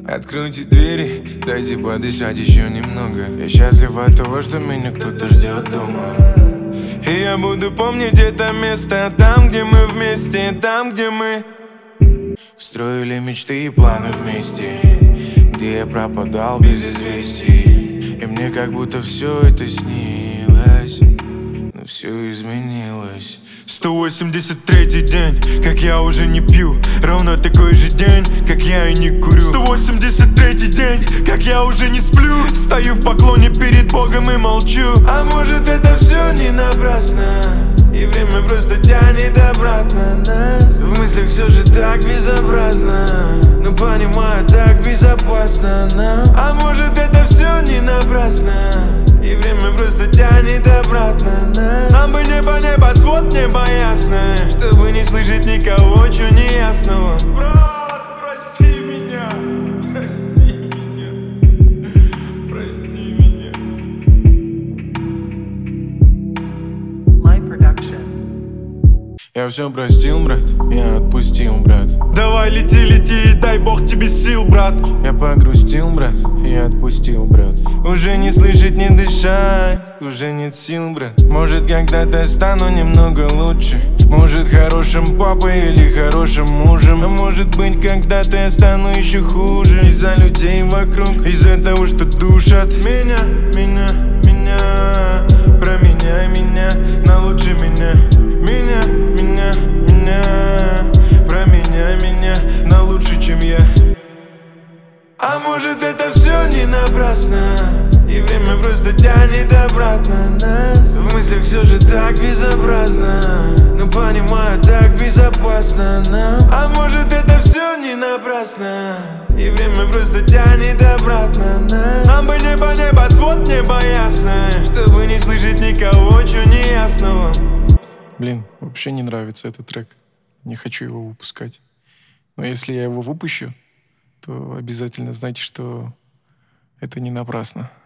Откройте двери, дайте подышать еще немного. Я счастлив от того, что меня кто-то ждет дома. И я буду помнить это место, там, где мы вместе, там, где мы строили мечты и планы вместе, где я пропадал без известий. И мне как будто все это снилось, но все изменилось. 183-й день, как я уже не пью. Ровно такой же день, как я и не курю. 183-й день, как я уже не сплю. Стою в поклоне перед Богом и молчу. А может это все не напрасно, и время просто тянет обратно нас. В мыслях все же так безобразно, но понимаю, так безопасно нам. А может это все не напрасно, и время просто тянет обратно нас. Нам бы небосвод, небо ясное, чтобы не слышать никого, чё неясного. Брат, прости меня, прости меня, прости меня. Light Production. Я все простил, брат, я отпустил, брат. Давай лети, лети, дай Бог тебе сил, брат. Я погрустил, брат, я отпустил, брат. Уже не слышать, не дышать, уже нет сил, брат. Может когда-то стану немного лучше, может хорошим папой или хорошим мужем. А может быть когда-то я стану еще хуже, из-за людей вокруг, из-за того, что душат меня. Променяй меня на лучше меня. Меня, променяй меня на лучше, чем я. А может это все не напрасно, и время просто тянет обратно нас. В мыслях все же так безобразно, но понимаю, так безопасно нам. А может это все не напрасно, и время просто тянет обратно нас. Нам бы небосвод, небо ясное, чтобы не слышать никого, чё неясного. Блин, вообще не нравится этот трек. Не хочу его выпускать. Но если я его выпущу, то обязательно знайте, что это не напрасно.